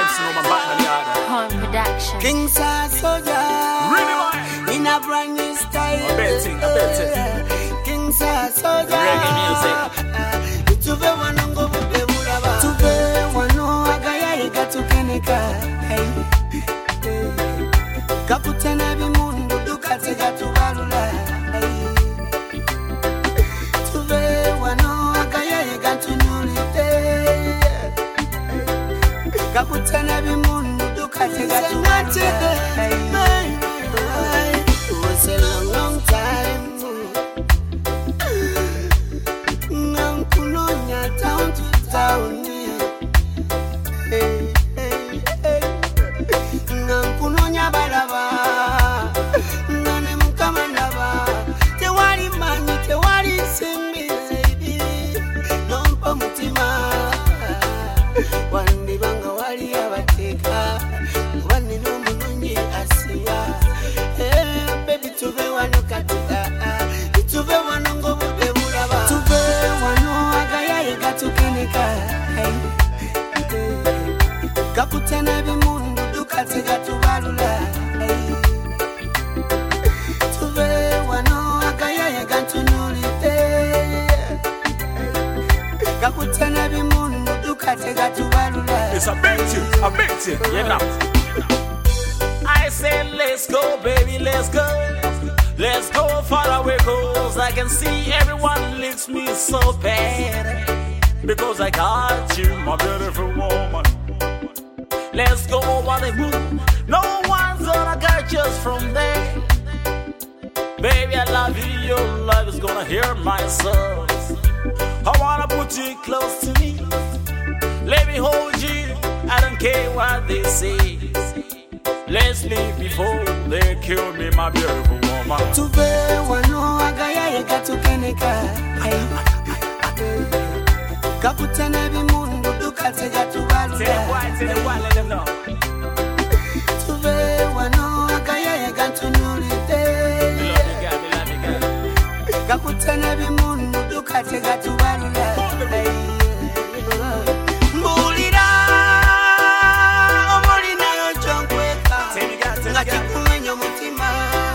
Home production. King Soldier. Really, boy. In a brand new style. I bet it. King Soldier. Reggae music. Tuve wanongo bube bulaba. Tuve wano agaya ikatukeneka. Kaputena bimundu dukate gatubalula. Tuve wano agaya ikatunyulite. Kaputena bimundu dukate gatubalula. It was a long time. Kunonya town to town. Kunonya balaba. Nane mukamandaba. Te wali mani, te wali simi, lady. Nompa mutima. Wandi banga wali abateka. Wandi no mununye asiya. Baby tuve wano katuka. Tuve wano ngobu bebulaba. Tuve wano agaya ikatukeneka. Kaputena bimundu dukate gatubalula. Tuve wano agaya ikatunyulite. Kaputena bimundu dukate gatubalula. It's a bet you, you know. I said, let's go, baby, let's go. Let's go far away, cause I can see everyone leaves me so bad. Because I got you, my beautiful woman. Let's go over the moon. No one's gonna catch us from there. Baby, I love you, your love is gonna hear my soul. I wanna put you close to me. Let me hold you, I don't care what they say. Let's leave before they kill me, my beautiful woman. Tuve wano agaya ikatukeneka. Kaputena bimundu dukate gatubalula. Tell the white, let them know. Tuve wano agaya ikatunyulite. Me love you, girl. Kaputena bimundu dukate gatubalula. Mbulira omulina yo chonkweka. Ngati kumenya mutima.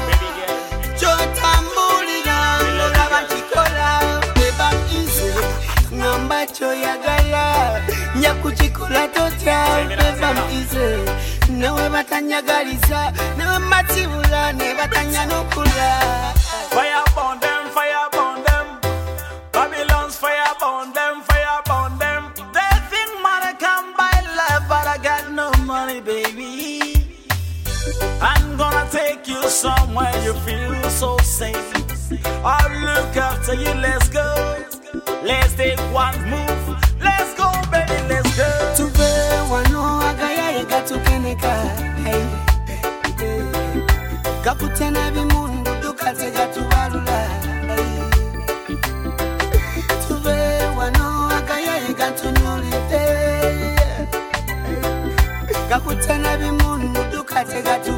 Chotambulira olaba chikola. Beba ize ngamba choyagala. Nyakuchikola totya. Beba ize nawe batanyagaliza. Nawe matibula ne batanya nokula. Fire burn them, fire burn them. Babylon's fire burn them, fire burn them. They think money can buy love, but I got no money, baby. I'm gonna take you somewhere you feel so safe. I'll look after you, let's go. Let's take one move. Let's go, baby, let's go. Tuve wano agaya ikatukeneka. Kaputena bimundu dukate gatubalula. Tuve wano agaya ikatunyulite. Kaputena bimundu dukate gatubalula.